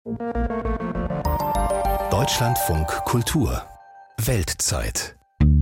Deutschlandfunk Kultur Weltzeit.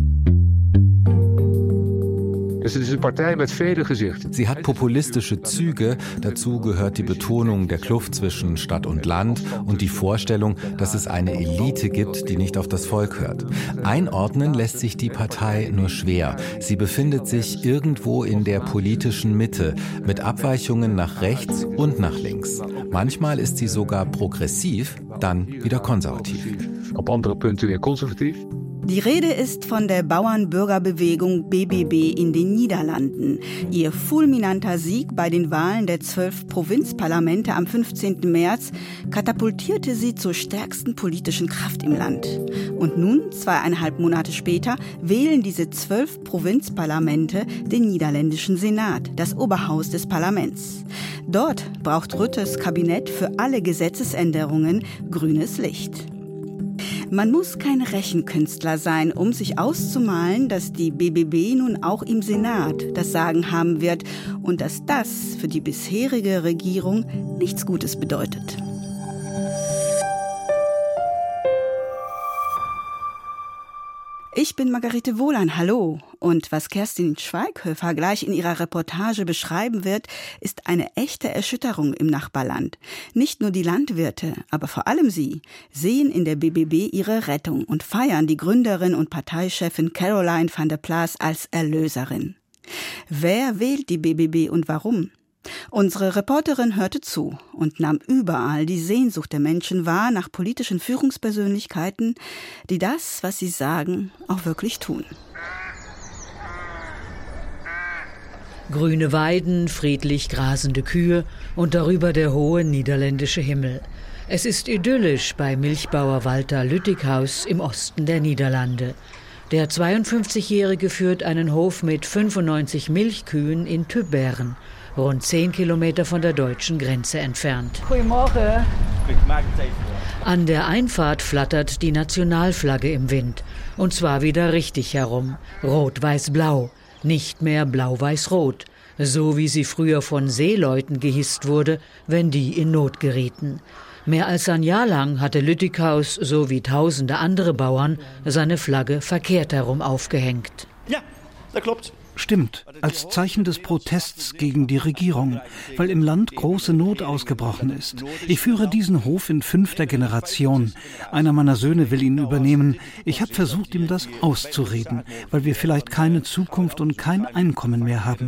Es ist eine Partei mit vielen Gesichtern. Sie hat populistische Züge, dazu gehört die Betonung der Kluft zwischen Stadt und Land und die Vorstellung, dass es eine Elite gibt, die nicht auf das Volk hört. Einordnen lässt sich die Partei nur schwer. Sie befindet sich irgendwo in der politischen Mitte, mit Abweichungen nach rechts und nach links. Manchmal ist sie sogar progressiv, dann wieder konservativ. Auf andere Punkte wieder konservativ. Die Rede ist von der Bauernbürgerbewegung BBB in den Niederlanden. Ihr fulminanter Sieg bei den Wahlen der 12 Provinzparlamente am 15. März katapultierte sie zur stärksten politischen Kraft im Land. Und nun, 2,5 Monate später, wählen diese 12 Provinzparlamente den niederländischen Senat, das Oberhaus des Parlaments. Dort braucht Rüttes Kabinett für alle Gesetzesänderungen grünes Licht. Man muss kein Rechenkünstler sein, um sich auszumalen, dass die BBB nun auch im Senat das Sagen haben wird und dass das für die bisherige Regierung nichts Gutes bedeutet. Ich bin Margarete Wohlan, hallo. Und was Kerstin Schweighöfer gleich in ihrer Reportage beschreiben wird, ist eine echte Erschütterung im Nachbarland. Nicht nur die Landwirte, aber vor allem sie sehen in der BBB ihre Rettung und feiern die Gründerin und Parteichefin Caroline van der Plas als Erlöserin. Wer wählt die BBB und warum? Unsere Reporterin hörte zu und nahm überall die Sehnsucht der Menschen wahr nach politischen Führungspersönlichkeiten, die das, was sie sagen, auch wirklich tun. Grüne Weiden, friedlich grasende Kühe und darüber der hohe niederländische Himmel. Es ist idyllisch bei Milchbauer Walter Lüttikhaus im Osten der Niederlande. Der 52-Jährige führt einen Hof mit 95 Milchkühen in Tubbergen, rund 10 Kilometer von der deutschen Grenze entfernt. Goedemorgen. An der Einfahrt flattert die Nationalflagge im Wind. Und zwar wieder richtig herum. Rot-Weiß-Blau. Nicht mehr Blau-Weiß-Rot. So wie sie früher von Seeleuten gehisst wurde, wenn die in Not gerieten. Mehr als ein Jahr lang hatte Lüttikhaus, so wie tausende andere Bauern, seine Flagge verkehrt herum aufgehängt. Ja, das kloppt. Stimmt, als Zeichen des Protests gegen die Regierung, weil im Land große Not ausgebrochen ist. Ich führe diesen Hof in 5. Generation. Einer meiner Söhne will ihn übernehmen. Ich habe versucht, ihm das auszureden, weil wir vielleicht keine Zukunft und kein Einkommen mehr haben.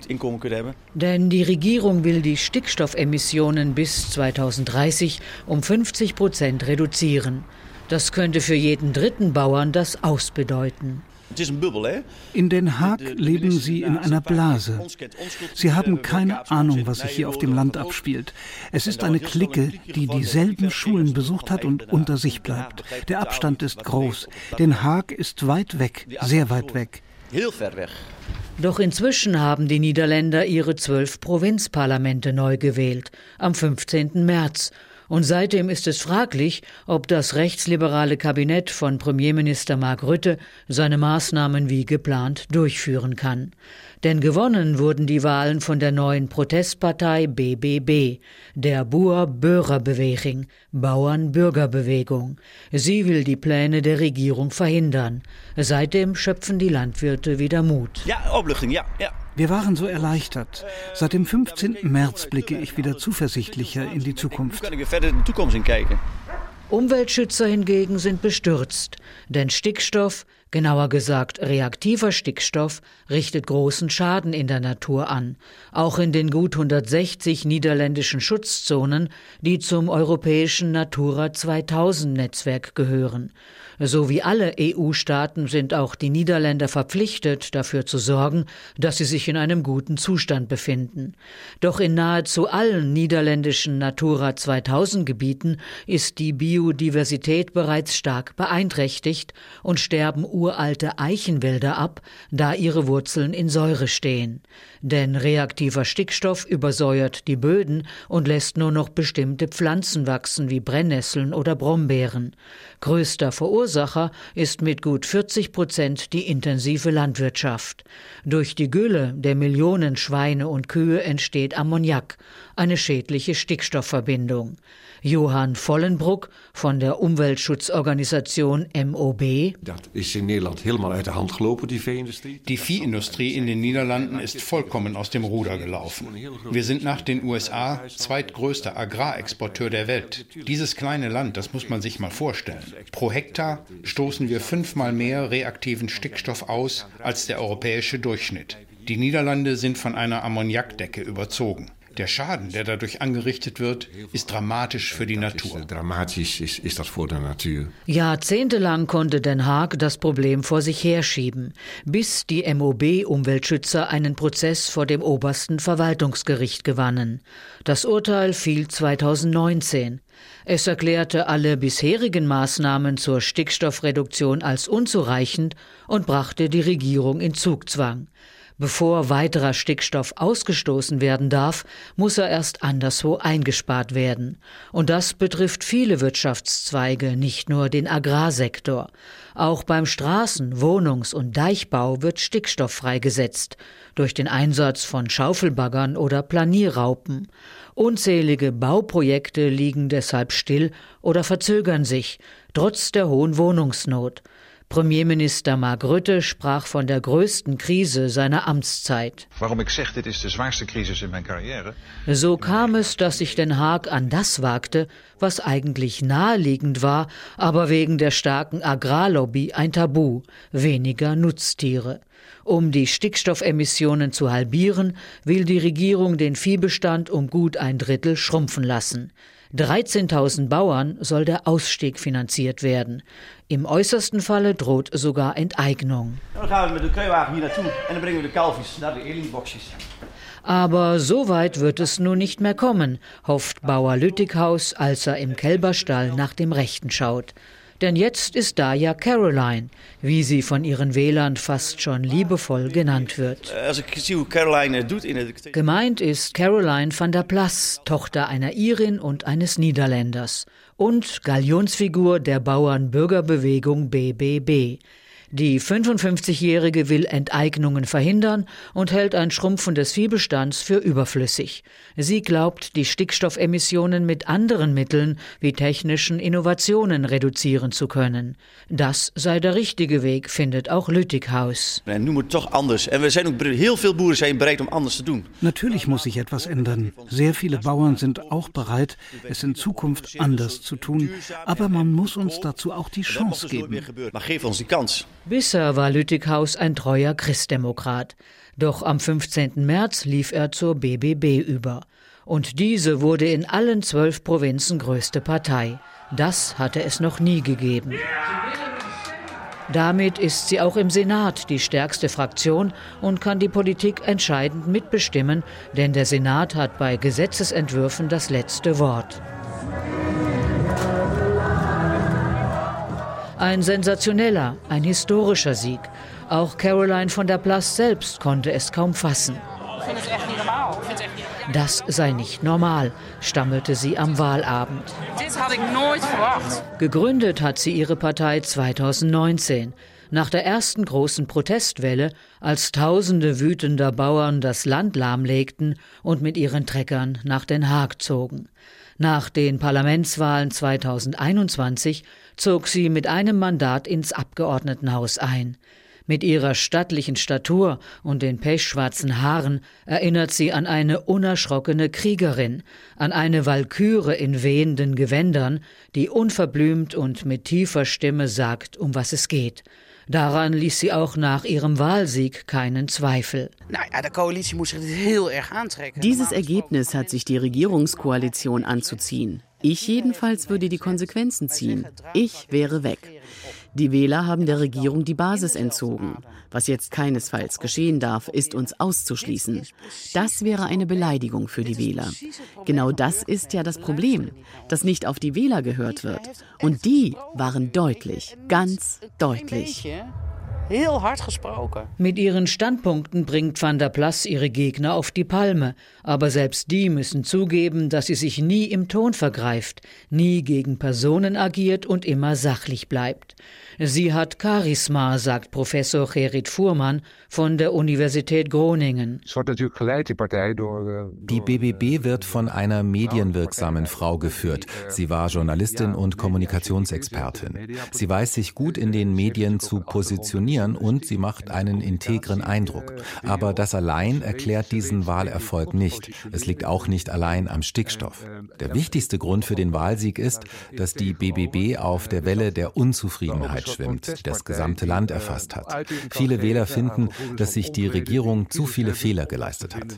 Denn die Regierung will die Stickstoffemissionen bis 2030 um 50% reduzieren. Das könnte für jeden dritten Bauern das Aus bedeuten. In Den Haag leben sie in einer Blase. Sie haben keine Ahnung, was sich hier auf dem Land abspielt. Es ist eine Clique, die dieselben Schulen besucht hat und unter sich bleibt. Der Abstand ist groß. Den Haag ist weit weg, sehr weit weg. Doch inzwischen haben die Niederländer ihre 12 Provinzparlamente neu gewählt, am 15. März. Und seitdem ist es fraglich, ob das rechtsliberale Kabinett von Premierminister Mark Rutte seine Maßnahmen wie geplant durchführen kann. Denn gewonnen wurden die Wahlen von der neuen Protestpartei BBB, der Boer-Burgerbeweging, Bauern-Bürgerbewegung. Sie will die Pläne der Regierung verhindern. Seitdem schöpfen die Landwirte wieder Mut. Ja, Opluchting, ja. Wir waren so erleichtert. Seit dem 15. März blicke ich wieder zuversichtlicher in die Zukunft. Umweltschützer hingegen sind bestürzt, denn Stickstoff, genauer gesagt reaktiver Stickstoff, richtet großen Schaden in der Natur an, auch in den gut 160 niederländischen Schutzzonen, die zum europäischen Natura 2000-Netzwerk gehören. So wie alle EU-Staaten sind auch die Niederländer verpflichtet, dafür zu sorgen, dass sie sich in einem guten Zustand befinden. Doch in nahezu allen niederländischen Natura 2000-Gebieten ist die Biodiversität bereits stark beeinträchtigt und sterben uralte Eichenwälder ab, da ihre Wurzeln in Säure stehen. Denn reaktiver Stickstoff übersäuert die Böden und lässt nur noch bestimmte Pflanzen wachsen, wie Brennnesseln oder Brombeeren. Größter Verursacher ist mit gut 40% die intensive Landwirtschaft. Durch die Gülle der Millionen Schweine und Kühe entsteht Ammoniak, eine schädliche Stickstoffverbindung. Johan Vollenbroek von der Umweltschutzorganisation MOB. Dat is in Nederland helemaal uit de hand gelopen, die vee-industrie. Die Viehindustrie in den Niederlanden ist vollkommen aus dem Ruder gelaufen. Wir sind nach den USA zweitgrößter Agrarexporteur der Welt. Dieses kleine Land, das muss man sich mal vorstellen. Pro Hektar stoßen wir 5-mal mehr reaktiven Stickstoff aus als der europäische Durchschnitt. Die Niederlande sind von einer Ammoniakdecke überzogen. Der Schaden, der dadurch angerichtet wird, ist dramatisch für die Natur. Dramatisch ist das für die Natur. Jahrzehntelang konnte Den Haag das Problem vor sich herschieben, bis die MOB-Umweltschützer einen Prozess vor dem obersten Verwaltungsgericht gewannen. Das Urteil fiel 2019. Es erklärte alle bisherigen Maßnahmen zur Stickstoffreduktion als unzureichend und brachte die Regierung in Zugzwang. Bevor weiterer Stickstoff ausgestoßen werden darf, muss er erst anderswo eingespart werden. Und das betrifft viele Wirtschaftszweige, nicht nur den Agrarsektor. Auch beim Straßen-, Wohnungs- und Deichbau wird Stickstoff freigesetzt, durch den Einsatz von Schaufelbaggern oder Planierraupen. Unzählige Bauprojekte liegen deshalb still oder verzögern sich, trotz der hohen Wohnungsnot. Premierminister Mark Rutte sprach von der größten Krise seiner Amtszeit. Warum ich sage, dit is de zwaarste crisis in mijn carrière? So kam es, dass sich Den Haag an das wagte, was eigentlich naheliegend war, aber wegen der starken Agrarlobby ein Tabu: weniger Nutztiere. Um die Stickstoffemissionen zu halbieren, will die Regierung den Viehbestand um gut 1/3 schrumpfen lassen. 13.000 Bauern soll der Ausstieg finanziert werden. Im äußersten Falle droht sogar Enteignung. Dan gaan we met de kruiwagen hier naartoe en dan brengen we de kalfjes naar de Eelingboxjes. Aber so weit wird es nun nicht mehr kommen, hofft Bauer Lüttighaus, als er im Kälberstall nach dem Rechten schaut. Denn jetzt ist da ja Caroline, wie sie von ihren Wählern fast schon liebevoll genannt wird. Gemeint ist Caroline van der Plas, Tochter einer Irin und eines Niederländers und Galionsfigur der Bauern-Bürgerbewegung BBB. Die 55-Jährige will Enteignungen verhindern und hält ein Schrumpfen des Viehbestands für überflüssig. Sie glaubt, die Stickstoffemissionen mit anderen Mitteln wie technischen Innovationen reduzieren zu können. Das sei der richtige Weg, findet auch Lüttighaus. Natürlich muss sich etwas ändern. Sehr viele Bauern sind auch bereit, es in Zukunft anders zu tun. Aber man muss uns dazu auch die Chance geben. Bisher war Lüttighaus ein treuer Christdemokrat. Doch am 15. März lief er zur BBB über. Und diese wurde in allen 12 Provinzen größte Partei. Das hatte es noch nie gegeben. Damit ist sie auch im Senat die stärkste Fraktion und kann die Politik entscheidend mitbestimmen, denn der Senat hat bei Gesetzesentwürfen das letzte Wort. Ein sensationeller, ein historischer Sieg. Auch Caroline van der Plas selbst konnte es kaum fassen. Das sei nicht normal, stammelte sie am Wahlabend. Gegründet hat sie ihre Partei 2019. Nach der ersten großen Protestwelle, als Tausende wütender Bauern das Land lahmlegten und mit ihren Treckern nach Den Haag zogen. Nach den Parlamentswahlen 2021 zog sie mit einem Mandat ins Abgeordnetenhaus ein. Mit ihrer stattlichen Statur und den pechschwarzen Haaren erinnert sie an eine unerschrockene Kriegerin, an eine Walküre in wehenden Gewändern, die unverblümt und mit tiefer Stimme sagt, um was es geht. Daran ließ sie auch nach ihrem Wahlsieg keinen Zweifel. Dieses Ergebnis hat sich die Regierungskoalition anzuziehen. Ich jedenfalls würde die Konsequenzen ziehen. Ich wäre weg. Die Wähler haben der Regierung die Basis entzogen. Was jetzt keinesfalls geschehen darf, ist uns auszuschließen. Das wäre eine Beleidigung für die Wähler. Genau das ist ja das Problem, dass nicht auf die Wähler gehört wird. Und die waren deutlich, ganz deutlich. Heel hard gesproken. Mit ihren Standpunkten bringt Van der Plas ihre Gegner auf die Palme. Aber selbst die müssen zugeben, dass sie sich nie im Ton vergreift, nie gegen Personen agiert und immer sachlich bleibt. Sie hat Charisma, sagt Professor Gerrit Voerman von der Universität Groningen. Die BBB wird von einer medienwirksamen Frau geführt. Sie war Journalistin und Kommunikationsexpertin. Sie weiß sich gut in den Medien zu positionieren und sie macht einen integren Eindruck. Aber das allein erklärt diesen Wahlerfolg nicht. Es liegt auch nicht allein am Stickstoff. Der wichtigste Grund für den Wahlsieg ist, dass die BBB auf der Welle der Unzufriedenheit schwimmt, die das gesamte Land erfasst hat. Viele Wähler finden, dass sich die Regierung zu viele Fehler geleistet hat.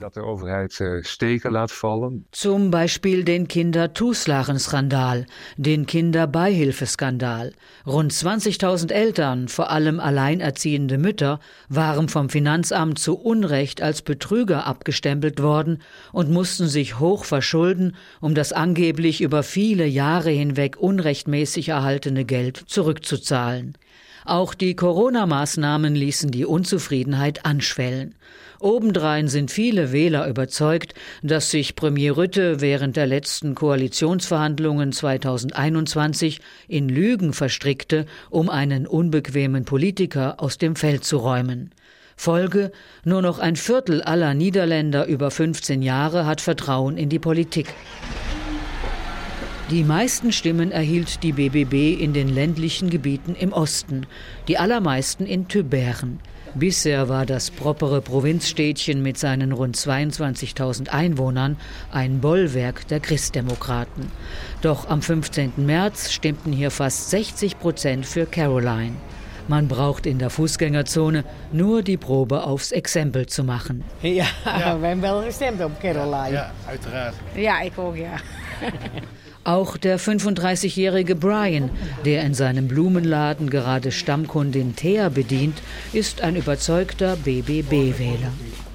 Zum Beispiel den Kindertoeslagenskandal, den Kinderbeihilfeskandal. Rund 20.000 Eltern, vor allem alleinerziehende Mütter, waren vom Finanzamt zu Unrecht als Betrüger abgestempelt worden und mussten sich hoch verschulden, um das angeblich über viele Jahre hinweg unrechtmäßig erhaltene Geld zurückzuzahlen. Auch die Corona-Maßnahmen ließen die Unzufriedenheit anschwellen. Obendrein sind viele Wähler überzeugt, dass sich Premier Rutte während der letzten Koalitionsverhandlungen 2021 in Lügen verstrickte, um einen unbequemen Politiker aus dem Feld zu räumen. Folge: Nur noch ein Viertel aller Niederländer über 15 Jahre hat Vertrauen in die Politik. Die meisten Stimmen erhielt die BBB in den ländlichen Gebieten im Osten, die allermeisten in Tuberen. Bisher war das propere Provinzstädtchen mit seinen rund 22.000 Einwohnern ein Bollwerk der Christdemokraten. Doch am 15. März stimmten hier fast 60% für Caroline. Man braucht in der Fußgängerzone nur die Probe aufs Exempel zu machen. Ja, wir haben wel gestemd op Caroline. Ja, uiteraard. Ja, ik ook, ja. Auch der 35-jährige Brian, der in seinem Blumenladen gerade Stammkundin Thea bedient, ist ein überzeugter BBB-Wähler.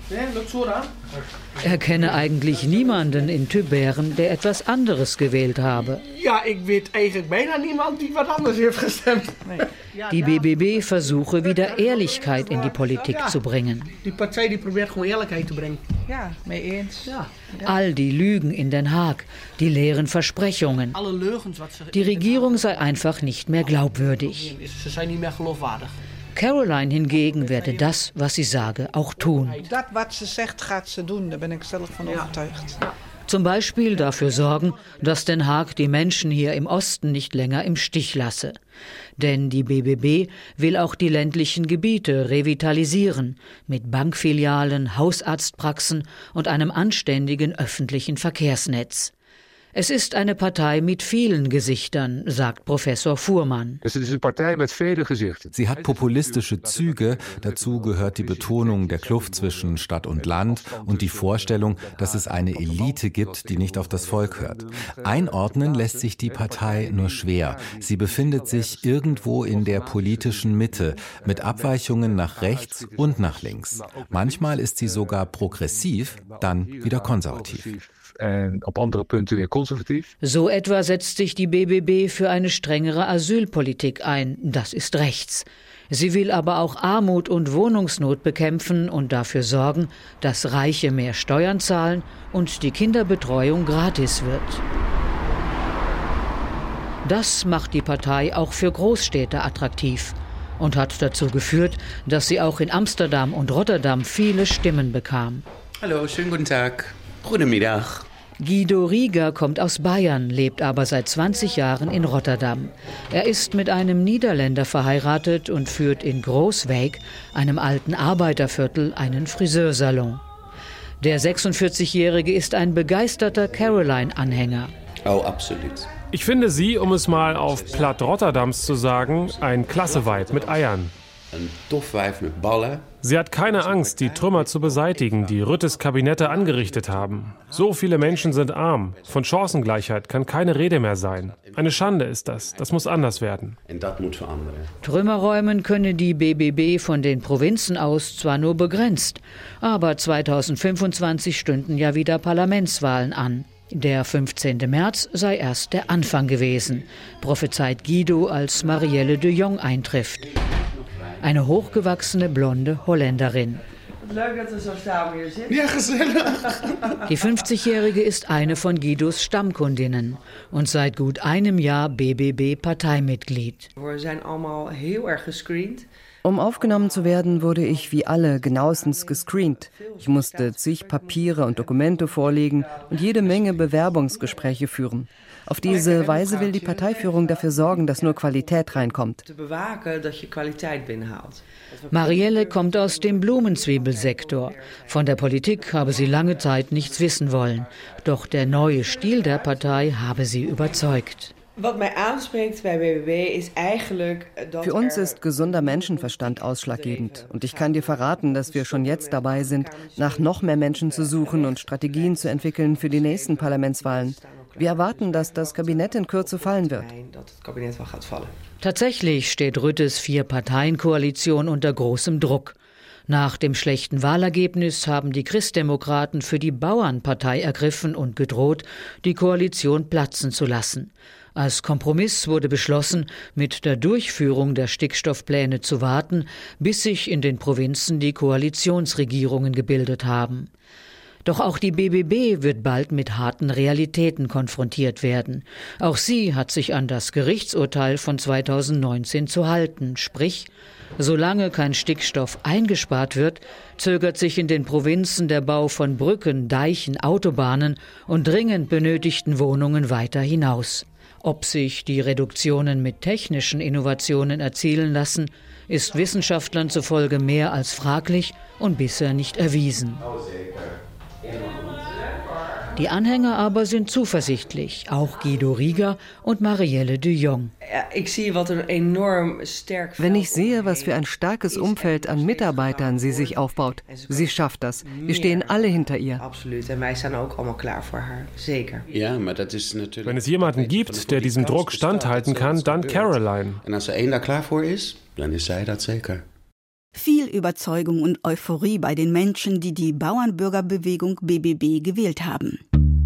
Er kenne eigentlich niemanden in Tuberen, der etwas anderes gewählt habe. Ja, ich weet eigenlijk bijna niemand die wat anders heeft gestemd. Die BBB versuche wieder Ehrlichkeit in die Politik zu bringen. Die Partei die probeert gewoon eerlijkheid te brengen. Ja, mee eens. Ja. All die Lügen in Den Haag, die leeren Versprechungen. Die Regierung sei einfach nicht mehr glaubwürdig. Ze zijn niet meer geloofwaardig. Caroline hingegen werde das, was sie sage, auch tun. Dat wat ze zegt, gaat ze doen. Daar ben ik zelf van overtuigd. Zum Beispiel dafür sorgen, dass Den Haag die Menschen hier im Osten nicht länger im Stich lasse. Denn die BBB will auch die ländlichen Gebiete revitalisieren, mit Bankfilialen, Hausarztpraxen und einem anständigen öffentlichen Verkehrsnetz. Es ist eine Partei mit vielen Gesichtern, sagt Professor Voerman. Es ist eine Partei mit vielen Gesichtern. Sie hat populistische Züge, dazu gehört die Betonung der Kluft zwischen Stadt und Land und die Vorstellung, dass es eine Elite gibt, die nicht auf das Volk hört. Einordnen lässt sich die Partei nur schwer. Sie befindet sich irgendwo in der politischen Mitte, mit Abweichungen nach rechts und nach links. Manchmal ist sie sogar progressiv, dann wieder konservativ. Op andere Punkte weer conservatief. So etwa setzt sich die BBB für eine strengere Asylpolitik ein. Das ist rechts. Sie will aber auch Armut und Wohnungsnot bekämpfen und dafür sorgen, dass Reiche mehr Steuern zahlen und die Kinderbetreuung gratis wird. Das macht die Partei auch für Großstädte attraktiv und hat dazu geführt, dass sie auch in Amsterdam und Rotterdam viele Stimmen bekam. Hallo, schönen guten Tag. Goedemiddag. Guido Rieger kommt aus Bayern, lebt aber seit 20 Jahren in Rotterdam. Er ist mit einem Niederländer verheiratet und führt in Groeswijk, einem alten Arbeiterviertel, einen Friseursalon. Der 46-Jährige ist ein begeisterter Caroline-Anhänger. Oh, absolut. Ich finde sie, um es mal auf Platt Rotterdams zu sagen, ein klasse Weib mit Eiern. Ein Toffweib mit Ballen. Sie hat keine Angst, die Trümmer zu beseitigen, die Rüttes Kabinette angerichtet haben. So viele Menschen sind arm. Von Chancengleichheit kann keine Rede mehr sein. Eine Schande ist das. Das muss anders werden. Und das muss verändern. Trümmer räumen könne die BBB von den Provinzen aus zwar nur begrenzt, aber 2025 stünden ja wieder Parlamentswahlen an. Der 15. März sei erst der Anfang gewesen, prophezeit Guido, als Marielle de Jong eintrifft. eine hochgewachsene blonde Holländerin. Leuk dat we zo samen hier zitten. Ja, gezellig. Die 50-Jährige ist eine von Guidos Stammkundinnen und seit gut einem Jahr BBB-Parteimitglied. Wir sind allemaal heel erg gescreend. Um aufgenommen zu werden, wurde ich wie alle genauestens gescreent. Ich musste zig Papiere und Dokumente vorlegen und jede Menge Bewerbungsgespräche führen. Auf diese Weise will die Parteiführung dafür sorgen, dass nur Qualität reinkommt. Marielle kommt aus dem Blumenzwiebelsektor. Von der Politik habe sie lange Zeit nichts wissen wollen. Doch der neue Stil der Partei habe sie überzeugt. Für uns ist gesunder Menschenverstand ausschlaggebend. Und ich kann dir verraten, dass wir schon jetzt dabei sind, nach noch mehr Menschen zu suchen und Strategien zu entwickeln für die nächsten Parlamentswahlen. Wir erwarten, dass das Kabinett in Kürze fallen wird. Tatsächlich steht Rüttes Vier-Parteien-Koalition unter großem Druck. Nach dem schlechten Wahlergebnis haben die Christdemokraten für die Bauernpartei ergriffen und gedroht, die Koalition platzen zu lassen. Als Kompromiss wurde beschlossen, mit der Durchführung der Stickstoffpläne zu warten, bis sich in den Provinzen die Koalitionsregierungen gebildet haben. Doch auch die BBB wird bald mit harten Realitäten konfrontiert werden. Auch sie hat sich an das Gerichtsurteil von 2019 zu halten, sprich, solange kein Stickstoff eingespart wird, zögert sich in den Provinzen der Bau von Brücken, Deichen, Autobahnen und dringend benötigten Wohnungen weiter hinaus. Ob sich die Reduktionen mit technischen Innovationen erzielen lassen, ist Wissenschaftlern zufolge mehr als fraglich und bisher nicht erwiesen. Die Anhänger aber sind zuversichtlich, auch Guido Rieger und Marielle de Jong. Wenn ich sehe, was für ein starkes Umfeld an Mitarbeitern sie sich aufbaut, sie schafft das. Wir stehen alle hinter ihr. Wenn es jemanden gibt, der diesem Druck standhalten kann, dann Caroline. Und als er da klaar voor is, dann ist zij dat zeker. Viel Überzeugung und Euphorie bei den Menschen, die die Bauernbürgerbewegung BBB gewählt haben.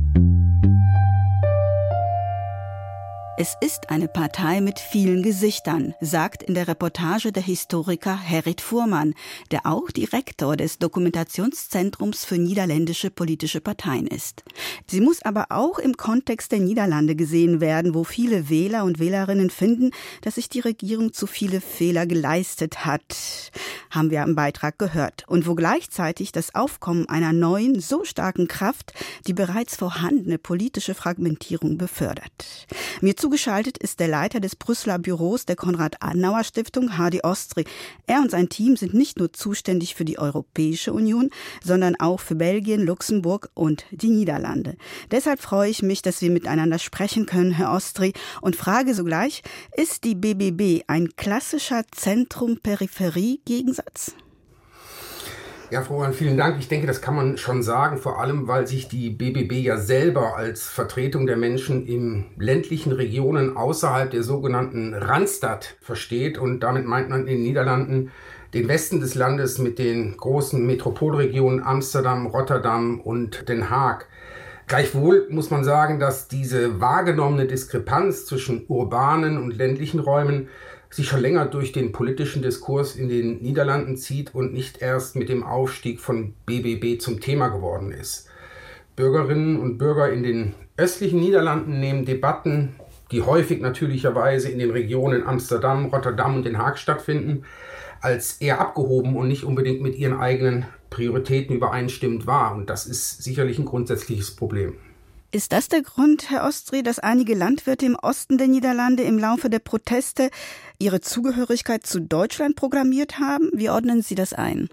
Es ist eine Partei mit vielen Gesichtern, sagt in der Reportage der Historiker Gerrit Fuhrmann, der auch Direktor des Dokumentationszentrums für niederländische politische Parteien ist. Sie muss aber auch im Kontext der Niederlande gesehen werden, wo viele Wähler und Wählerinnen finden, dass sich die Regierung zu viele Fehler geleistet hat, haben wir im Beitrag gehört. Und wo gleichzeitig das Aufkommen einer neuen, so starken Kraft die bereits vorhandene politische Fragmentierung befördert. Mir zugeschaltet ist der Leiter des Brüsseler Büros der Konrad-Adenauer-Stiftung, Hardy Ostry. Er und sein Team sind nicht nur zuständig für die Europäische Union, sondern auch für Belgien, Luxemburg und die Niederlande. Deshalb freue ich mich, dass wir miteinander sprechen können, Herr Ostry, und frage sogleich, ist die BBB ein klassischer Zentrum-Peripherie-Gegensatz? Ja, Frau Mann, vielen Dank. Ich denke, das kann man schon sagen, vor allem, weil sich die BBB ja selber als Vertretung der Menschen in ländlichen Regionen außerhalb der sogenannten Randstad versteht. Und damit meint man in den Niederlanden den Westen des Landes mit den großen Metropolregionen Amsterdam, Rotterdam und Den Haag. Gleichwohl muss man sagen, dass diese wahrgenommene Diskrepanz zwischen urbanen und ländlichen Räumen sich schon länger durch den politischen Diskurs in den Niederlanden zieht und nicht erst mit dem Aufstieg von BBB zum Thema geworden ist. Bürgerinnen und Bürger in den östlichen Niederlanden nehmen Debatten, die häufig natürlicherweise in den Regionen Amsterdam, Rotterdam und Den Haag stattfinden, als eher abgehoben und nicht unbedingt mit ihren eigenen Prioritäten übereinstimmend wahr. Und das ist sicherlich ein grundsätzliches Problem. Ist das der Grund, Herr Ostry, dass einige Landwirte im Osten der Niederlande im Laufe der Proteste ihre Zugehörigkeit zu Deutschland programmiert haben? Wie ordnen Sie das ein?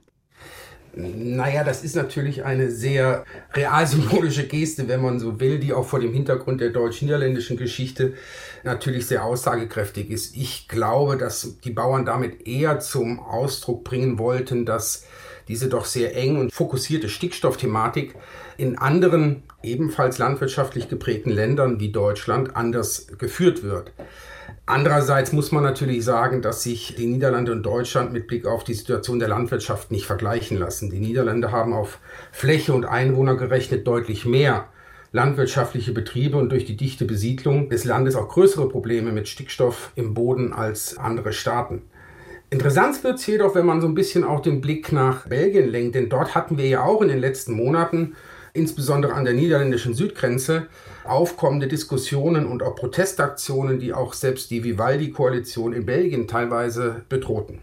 Naja, das ist natürlich eine sehr realsymbolische Geste, wenn man so will, die auch vor dem Hintergrund der deutsch-niederländischen Geschichte natürlich sehr aussagekräftig ist. Ich glaube, dass die Bauern damit eher zum Ausdruck bringen wollten, dass diese doch sehr eng und fokussierte Stickstoffthematik in anderen, ebenfalls landwirtschaftlich geprägten Ländern wie Deutschland anders geführt wird. Andererseits muss man natürlich sagen, dass sich die Niederlande und Deutschland mit Blick auf die Situation der Landwirtschaft nicht vergleichen lassen. Die Niederlande haben auf Fläche und Einwohner gerechnet deutlich mehr landwirtschaftliche Betriebe und durch die dichte Besiedlung des Landes auch größere Probleme mit Stickstoff im Boden als andere Staaten. Interessant wird es jedoch, wenn man so ein bisschen auch den Blick nach Belgien lenkt, denn dort hatten wir ja auch in den letzten Monaten, insbesondere an der niederländischen Südgrenze, aufkommende Diskussionen und auch Protestaktionen, die auch selbst die Vivaldi-Koalition in Belgien teilweise bedrohten.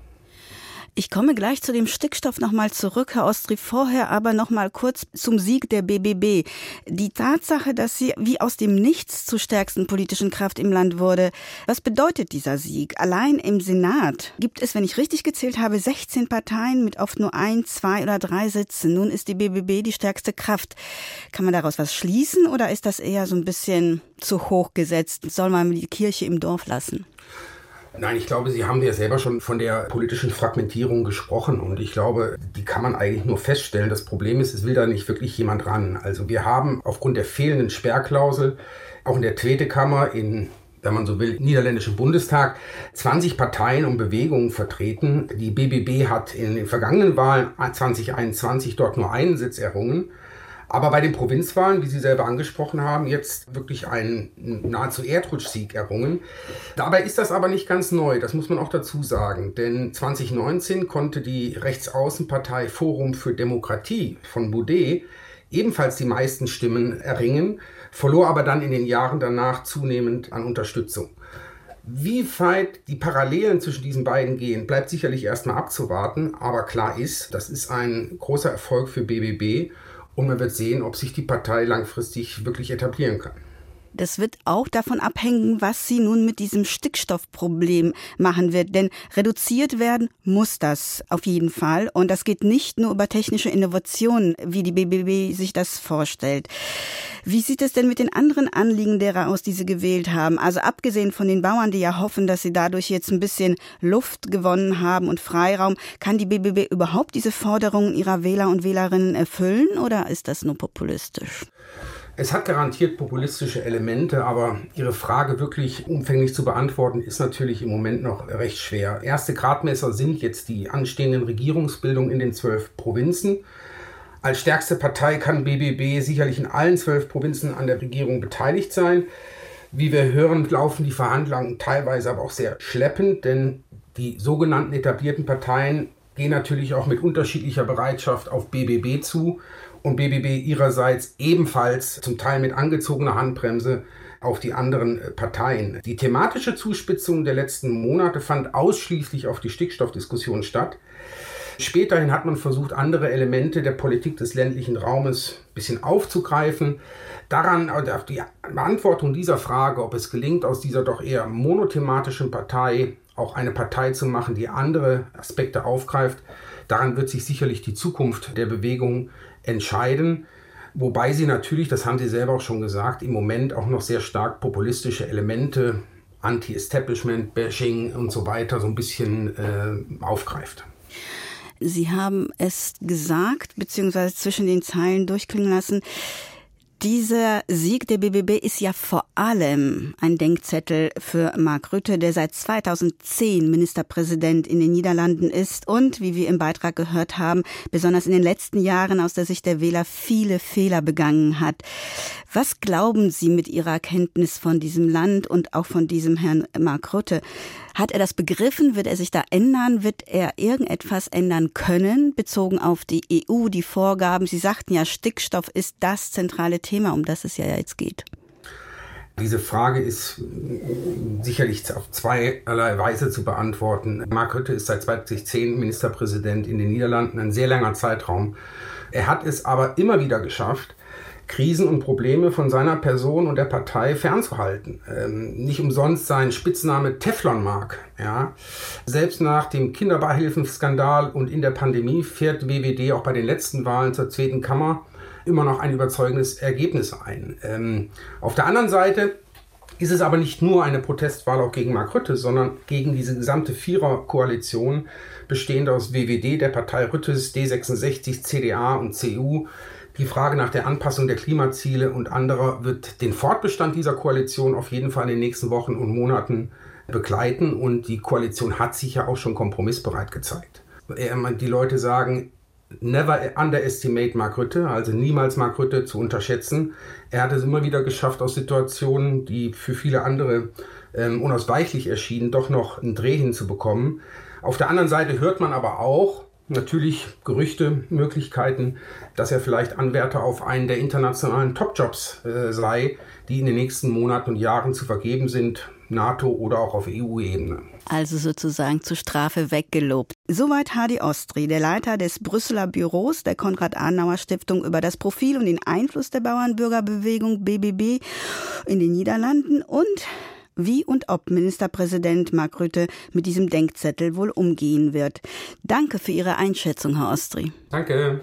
Ich komme gleich zu dem Stickstoff nochmal zurück, Herr Ostry, vorher aber nochmal kurz zum Sieg der BBB. Die Tatsache, dass sie wie aus dem Nichts zur stärksten politischen Kraft im Land wurde, was bedeutet dieser Sieg? Allein im Senat gibt es, wenn ich richtig gezählt habe, 16 Parteien mit oft nur 1, 2 oder 3 Sitzen. Nun ist die BBB die stärkste Kraft. Kann man daraus was schließen oder ist das eher so ein bisschen zu hoch gesetzt? Soll man die Kirche im Dorf lassen? Nein, ich glaube, Sie haben ja selber schon von der politischen Fragmentierung gesprochen und ich glaube, die kann man eigentlich nur feststellen. Das Problem ist, es will da nicht wirklich jemand ran. Also wir haben aufgrund der fehlenden Sperrklausel auch in der Tweede Kammer, wenn man so will, niederländischen Bundestag, 20 Parteien und Bewegungen vertreten. Die BBB hat in den vergangenen Wahlen 2021 dort nur einen Sitz errungen. Aber bei den Provinzwahlen, wie Sie selber angesprochen haben, jetzt wirklich einen nahezu Erdrutschsieg errungen. Dabei ist das aber nicht ganz neu, das muss man auch dazu sagen. Denn 2019 konnte die Rechtsaußenpartei Forum für Demokratie von Baudet ebenfalls die meisten Stimmen erringen, verlor aber dann in den Jahren danach zunehmend an Unterstützung. Wie weit die Parallelen zwischen diesen beiden gehen, bleibt sicherlich erstmal abzuwarten. Aber klar ist, das ist ein großer Erfolg für BBB. Und man wird sehen, ob sich die Partei langfristig wirklich etablieren kann. Das wird auch davon abhängen, was sie nun mit diesem Stickstoffproblem machen wird. Denn reduziert werden muss das auf jeden Fall. Und das geht nicht nur über technische Innovationen, wie die BBB sich das vorstellt. Wie sieht es denn mit den anderen Anliegen derer aus, die sie gewählt haben? Also abgesehen von den Bauern, die ja hoffen, dass sie dadurch jetzt ein bisschen Luft gewonnen haben und Freiraum, kann die BBB überhaupt diese Forderungen ihrer Wähler und Wählerinnen erfüllen oder ist das nur populistisch? Es hat garantiert populistische Elemente, aber Ihre Frage wirklich umfänglich zu beantworten, ist natürlich im Moment noch recht schwer. Erste Gradmesser sind jetzt die anstehenden Regierungsbildungen in den 12 Provinzen. Als stärkste Partei kann BBB sicherlich in allen 12 Provinzen an der Regierung beteiligt sein. Wie wir hören, laufen die Verhandlungen teilweise aber auch sehr schleppend, denn die sogenannten etablierten Parteien gehen natürlich auch mit unterschiedlicher Bereitschaft auf BBB zu. Und BBB ihrerseits ebenfalls zum Teil mit angezogener Handbremse auf die anderen Parteien. Die thematische Zuspitzung der letzten Monate fand ausschließlich auf die Stickstoffdiskussion statt. Späterhin hat man versucht, andere Elemente der Politik des ländlichen Raumes ein bisschen aufzugreifen. Daran, auf die Beantwortung dieser Frage, ob es gelingt, aus dieser doch eher monothematischen Partei auch eine Partei zu machen, die andere Aspekte aufgreift, daran wird sich sicherlich die Zukunft der Bewegung entscheiden, wobei sie natürlich, das haben Sie selber auch schon gesagt, im Moment auch noch sehr stark populistische Elemente, Anti-Establishment, Bashing und so weiter so ein bisschen aufgreift. Sie haben es gesagt, beziehungsweise zwischen den Zeilen durchklingen lassen, dieser Sieg der BBB ist ja vor allem ein Denkzettel für Mark Rutte, der seit 2010 Ministerpräsident in den Niederlanden ist und, wie wir im Beitrag gehört haben, besonders in den letzten Jahren aus der Sicht der Wähler viele Fehler begangen hat. Was glauben Sie mit Ihrer Kenntnis von diesem Land und auch von diesem Herrn Mark Rutte? Hat er das begriffen? Wird er sich da ändern? Wird er irgendetwas ändern können, bezogen auf die EU, die Vorgaben? Sie sagten ja, Stickstoff ist das zentrale Thema, um das es ja jetzt geht. Diese Frage ist sicherlich auf zweierlei Weise zu beantworten. Mark Rutte ist seit 2010 Ministerpräsident in den Niederlanden, ein sehr langer Zeitraum. Er hat es aber immer wieder geschafft, Krisen und Probleme von seiner Person und der Partei fernzuhalten. Nicht umsonst sein Spitzname Teflonmark. Ja. Selbst nach dem Kinderbeihilfenskandal und in der Pandemie fährt WWD auch bei den letzten Wahlen zur Zweiten Kammer immer noch ein überzeugendes Ergebnis ein. Auf der anderen Seite ist es aber nicht nur eine Protestwahl auch gegen Mark Rutte, sondern gegen diese gesamte Viererkoalition, bestehend aus WWD, der Partei Ruttes, D66, CDA und CU. Die Frage nach der Anpassung der Klimaziele und anderer wird den Fortbestand dieser Koalition auf jeden Fall in den nächsten Wochen und Monaten begleiten. Und die Koalition hat sich ja auch schon kompromissbereit gezeigt. Die Leute sagen, never underestimate Mark Rutte, also niemals Mark Rutte zu unterschätzen. Er hat es immer wieder geschafft, aus Situationen, die für viele andere unausweichlich erschienen, doch noch einen Dreh hinzubekommen. Auf der anderen Seite hört man aber auch natürlich Gerüchte, Möglichkeiten, dass er vielleicht Anwärter auf einen der internationalen Top-Jobs sei, die in den nächsten Monaten und Jahren zu vergeben sind, NATO oder auch auf EU-Ebene. Also sozusagen zur Strafe weggelobt. Soweit Hadi Ostri, der Leiter des Brüsseler Büros der Konrad-Adenauer-Stiftung über das Profil und den Einfluss der Bauernbürgerbewegung BBB in den Niederlanden und wie und ob Ministerpräsident Mark Rutte mit diesem Denkzettel wohl umgehen wird. Danke für Ihre Einschätzung, Herr Ostri. Danke.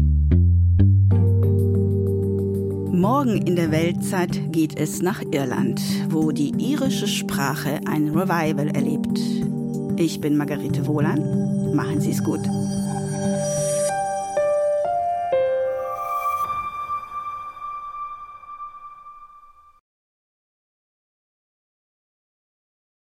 Morgen in der Weltzeit geht es nach Irland, wo die irische Sprache ein Revival erlebt. Ich bin Margarete Wohlan. Machen Sie es gut.